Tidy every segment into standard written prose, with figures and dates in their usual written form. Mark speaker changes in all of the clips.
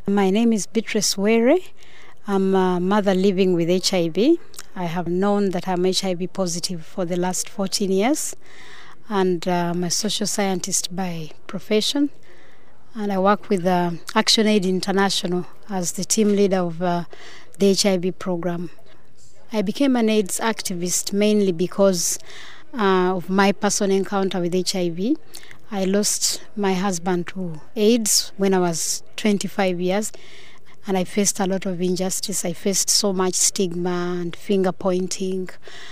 Speaker 1: My name is Beatrice Were. I'm a mother living with HIV. I have known that I'm HIV positive for the last 14 years, and I'm a social scientist by profession. And I work with ActionAid International as the team leader of the HIV program. I became an AIDS activist mainly because of my personal encounter with HIV. I lost my husband to AIDS when I was 25 years, and I faced a lot of injustice. I faced so much stigma and finger pointing.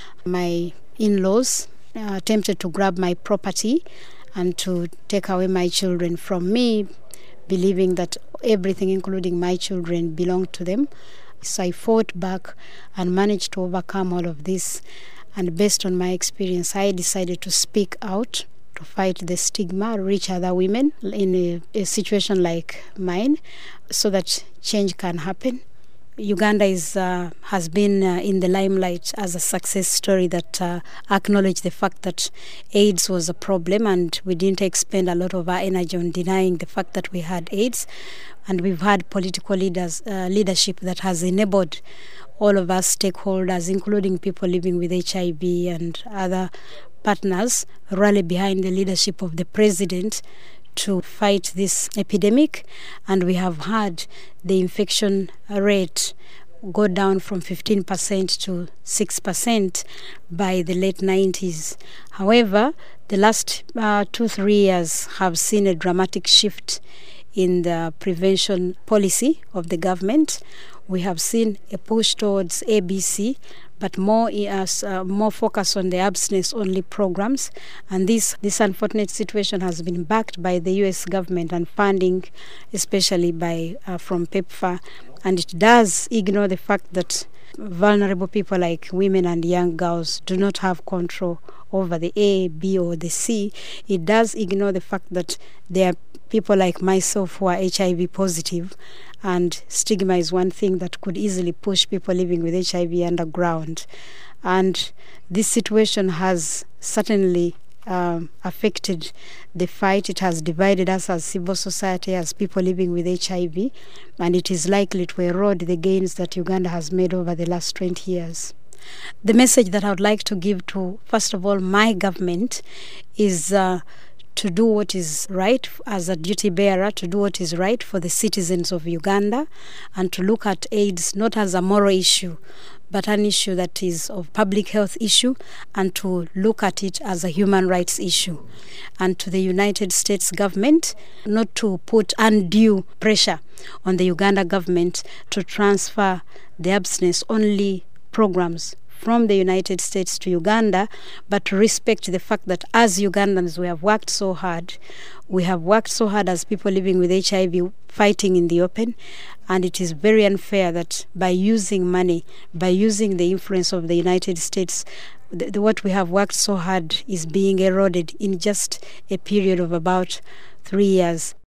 Speaker 1: My in-laws attempted to grab my property and to take away my children from me, believing that everything, including my children, belonged to them. So I fought back and managed to overcome all of this. And based on my experience, I decided to speak out, to fight the stigma, reach other women in a situation like mine, so that change can happen. Uganda has been in the limelight as a success story that acknowledged the fact that AIDS was a problem, and we didn't expend a lot of our energy on denying the fact that we had AIDS. And we've had political leadership that has enabled all of us stakeholders, including people living with HIV and other partners, rally behind the leadership of the president to fight this epidemic. And we have had the infection rate go down from 15% to 6% by the late 90s. However, the last 2-3 years have seen a dramatic shift in the prevention policy of the government. We have seen a push towards ABC, but more focus on the abstinence-only programs. And this unfortunate situation has been backed by the U.S. government and funding, especially from PEPFAR. And it does ignore the fact that vulnerable people like women and young girls do not have control over the A, B, or the C. It does ignore the fact that there are people like myself who are HIV positive, and stigma is one thing that could easily push people living with HIV underground. And this situation has certainly affected the fight. It has divided us as civil society, as people living with HIV, and it is likely to erode the gains that Uganda has made over the last 20 years. The message that I would like to give to, first of all, my government is to do what is right as a duty bearer, to do what is right for the citizens of Uganda, and to look at AIDS not as a moral issue, but an issue that is of public health issue, and to look at it as a human rights issue. And to the United States government, not to put undue pressure on the Uganda government to transfer the abstinence-only programs from the United States to Uganda, but to respect the fact that as Ugandans we have worked so hard. We have worked so hard as people living with HIV, fighting in the open, and it is very unfair that by using money, by using the influence of the United States, what we have worked so hard is being eroded in just a period of about 3 years.